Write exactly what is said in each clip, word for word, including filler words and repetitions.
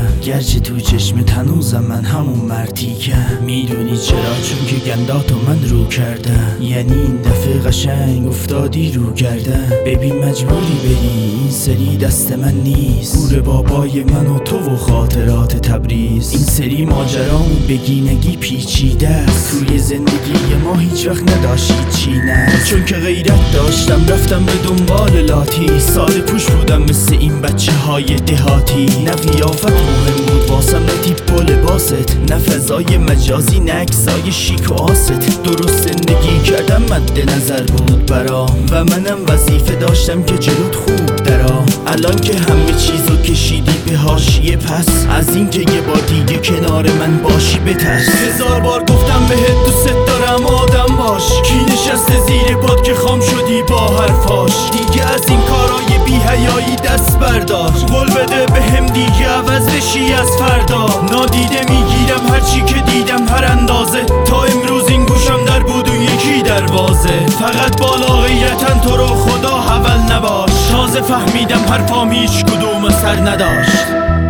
گرچه تو چشم تنوزم من همون مرتیکم. میدونی چرا؟ چون که گنداتو من رو کردم. یعنی این دفعه قشنگ افتادی رو گردم. ببین مجبوری بری، این سری دست من نیست. گور بابای من و تو و خاطرات تبریز. این سری ماجرامو بگی نگی پیچیده است. توی زندگی ما هیچ وقت نداشتید چی نه، چون که غیرت داشتم رفتم به دنبال لاتی. سال پوش بودم مثل این بچه های دهاتی. نه قیافت مهم بود واسم، نه تیپ و لباست، نه فضای مجازی، نه اکسای شیک و آست. درست زندگی کردم مد نظر بود برام و منم وظیفه داشتم که جلوت خوب درام. الان که همه چیزو کشیدی به حاشیه، پس از این که یه بار دیگه کنار من باشی بترس. هزار بار گفتم بهت دوست دارم آدم باش. کی نشسته زیر پات که خام شدی با حرفاش؟ دیگه از این کارای بی حیایی دست بردار. قول بده بهم دیگه عوض بشی از فردا. نادیده میگیرم هرچی که دیدم هر اندازه. تا امروز این گوشم در بود و یکی دروازه. فقط بالا غیرتن تو رو خدا حول نباش. تازه فهمیدم حرفام هیچ کدوم اثر نداشت.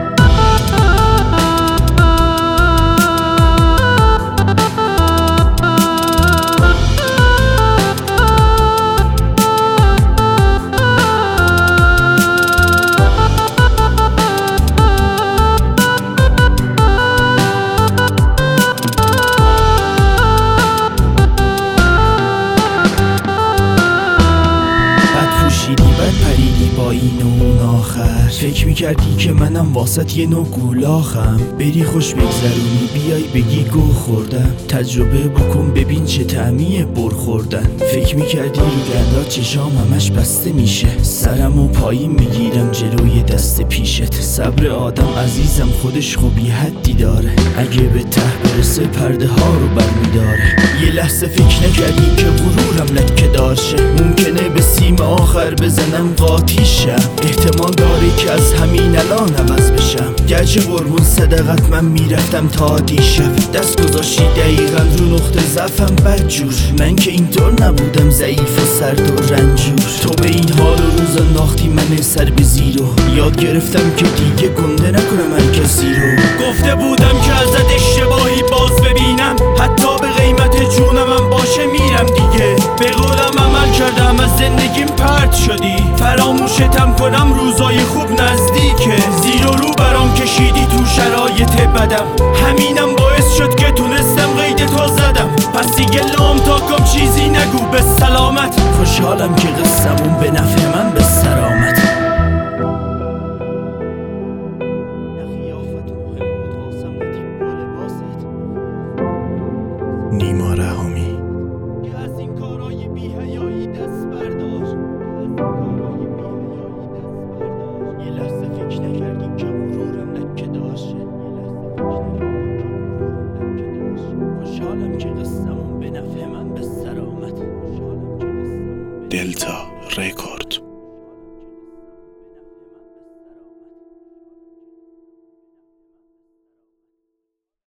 پریدی با این و اون آخر. فکر میکردی که منم واسط یه نوع گولاخم. بری خوش بگذرونی بیای بگی گو خوردم. تجربه بکن ببین چه طعمیه بر خوردن. فکر میکردی رو گردات چشام همش بسته میشه. سرم و پایین میگیرم جلوی دست پیشت. صبر آدم عزیزم خودش خوبی حدی داره. اگه به ته برسه پرده ها رو برمیداره. یه لحظه فکر نکردی که غرورم لکه دارشه. ممکنه به سیم آخر بزنم قاطی شم. احتمال داره که از همین الان عوض بشم. گرچه قربون صدقت من میرفتم تا دیشب. دست گذاشتی دقیقا رو نقطه ضعفم بدجور. من که اینطور نبودم ضعیف و سرد و رنجور. تو به این حال و روز انداختی من سر به زیرو. یاد گرفتم که دیگه گنده نکنم هر کسی رو. گفته بودم که ازت اشتباهی باز ببینم. حتی به قیمت جونم باشه میرم دیگه. به قولم عمل کردم از زندگیم پرت شدی. فراموشتم کنم روزای خوب نزدیکه. زیر و رو برام کشیدی تو شرایط بدم. همینم باعث شد که تونستم قید تو زدم. پس دیگه لام تا کم چیزی نگو به سلامت. خوشحالم که قصمون به نفع من